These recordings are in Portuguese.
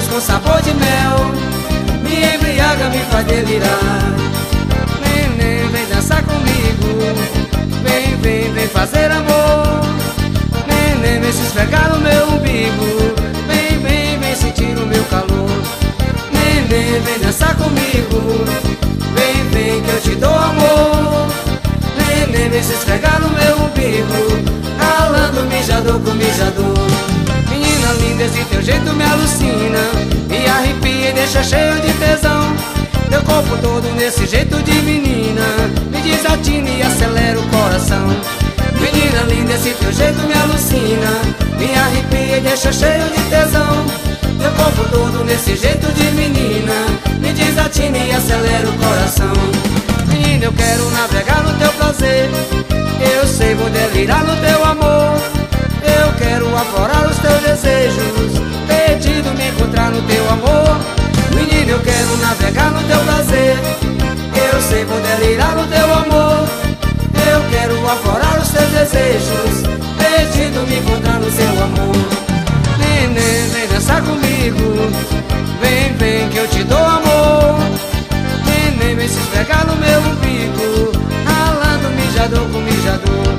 beijos com sabor de mel me embriaga, me faz delirar. Neném, vem dançar comigo, vem, vem, vem fazer amor. Neném, vem se esfregar no meu umbigo, vem, vem, vem sentir o meu calor. Neném, vem dançar comigo, vem, vem que eu te dou amor. Neném, vem se esfregar no meu umbigo, ralando mijador com mijador. Menina linda, esse teu jeito me alucina, me arrepia e deixa cheio de tesão. Teu corpo todo nesse jeito de menina me desatina e acelera o coração. Menina linda, esse teu jeito me alucina, me arrepia e deixa cheio de tesão. Teu corpo todo nesse jeito de menina me desatina e acelera o coração. Menina, eu quero navegar no teu prazer, eu sei, vou delirar no teu amor. Eu quero aflorar os teus desejos, perdido me encontrar no teu amor. Menina, eu quero navegar no teu prazer, eu sei, vou delirar no teu amor. Eu quero aflorar os teus desejos, perdido me encontrar no seu amor. Neném, vem dançar comigo, vem, vem que eu te dou amor. Neném, vem se esfregar no meu umbigo, ralando mijador com mijador.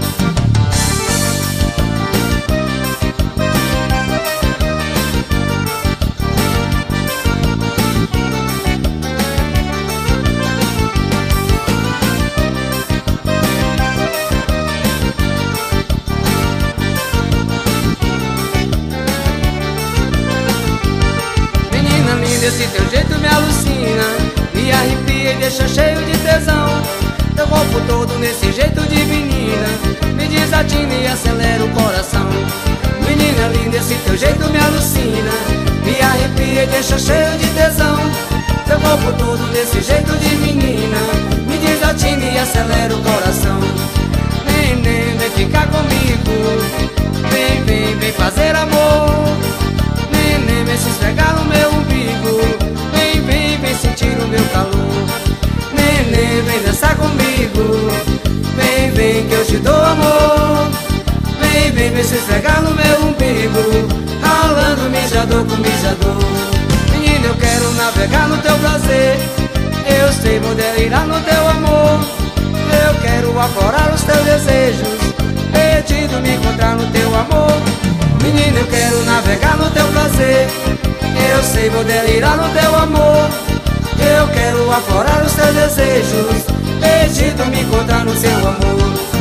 Esse teu jeito me alucina, me arrepia e deixa cheio de tesão. Teu corpo todo nesse jeito de menina me desatina e acelera o coração. Menina linda, esse teu jeito me alucina, me arrepia e deixa cheio de tesão. Teu corpo todo nesse jeito de menina me desatina e acelera o coração. Neném, vem ficar comigo, vem, vem, vem fazer amor. Neném, vem se esfregar no meu umbigo, vem, vem, vem sentir o meu calor. Neném, vem dançar comigo, vem, vem que eu te dou amor. Vem, vem, vem se esfregar no meu umbigo, ralando mijador com mijador. Menina, eu quero navegar no teu prazer, eu sei, vou delirar no teu amor. Eu quero aflorar os teus desejos, perdido me encontrar no teu amor. Menina, eu quero navegar no teu prazer, eu sei, vou delirar no teu amor. Eu quero aflorar os teus desejos, perdido me encontrar no seu amor.